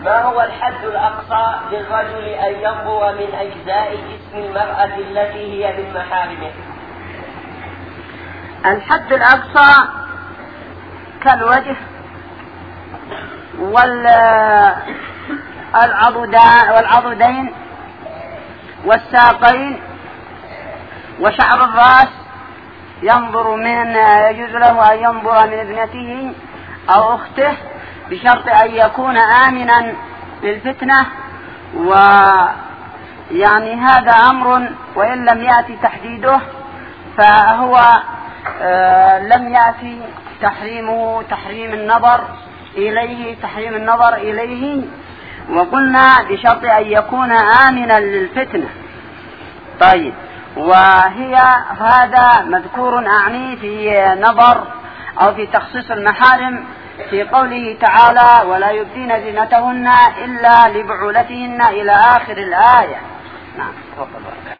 ما هو الحد الأقصى للرجل أن ينظر من أجزاء جسم المرأة التي هي من محارمه؟ الحد الأقصى كالوجه والعضدين والساقين وشعر الرأس، يجوز له أن ينظر من ابنته أو أخته بشرط أن يكون آمنا للفتنة. ويعني هذا أمر وإن لم يأتي تحديده فهو لم يأتي تحريم النظر إليه وقلنا بشرط أن يكون آمنا للفتنة. طيب، وهي هذا مذكور أعني في نظر أو في تخصيص المحارم في قوله تعالى ولا يبدين زينتهن إلا لبعولتهن إلى آخر الآية. نعم.